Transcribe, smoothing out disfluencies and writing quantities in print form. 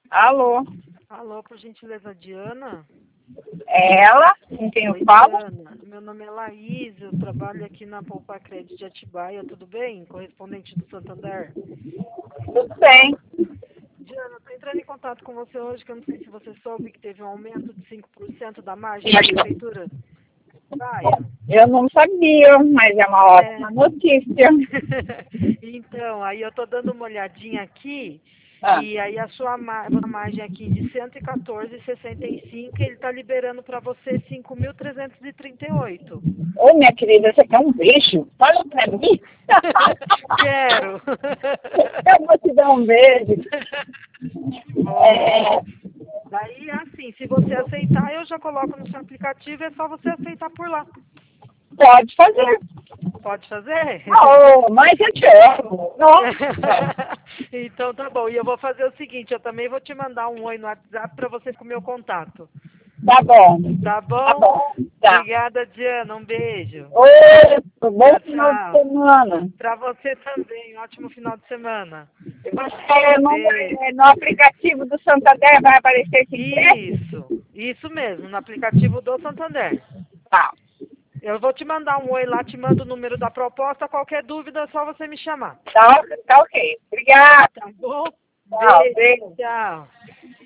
Alô? Alô, por gentileza, Diana? É ela? Com quem eu Oi, falo? Diana. Meu nome é Laís, eu trabalho aqui na Poupa Crédito de Atibaia, tudo bem? Correspondente do Santander. Tudo bem. Diana, eu tô entrando em contato com você hoje, que eu não sei se você soube que teve um aumento de 5% da margem da Prefeitura. Atibaia. Eu não sabia, mas é uma É. ótima notícia. Então, aí eu tô dando uma olhadinha aqui, Ah, e aí a sua margem aqui de 114,65, ele tá liberando para você 5.338. Ô, minha querida, você quer um beijo? Fala pra mim. Quero. Eu vou te dar um beijo. Bom. É, Daí, assim, se você aceitar, eu já coloco no seu aplicativo, é só você aceitar por lá. pode fazer. Pode fazer? Oh, mas eu te amo. Nossa. Então tá bom. E eu vou fazer o seguinte, eu também vou te mandar um oi no WhatsApp para você com o meu contato. Tá bom. Tá Tá bom? bom. Tá. Obrigada, Diana. Um beijo. Oi, bom Tchau, final de tchau. semana. Para você também. Ótimo final de semana. Você não Beijo. vai, no aplicativo do Santander vai aparecer esse preço? Isso mesmo, no aplicativo do Santander. Tá. Eu vou te mandar um oi lá, te mando o número da proposta. Qualquer dúvida é só você me chamar. Tá ok. Obrigada. Tá bom? Tchau. Beijo, Beijo. tchau.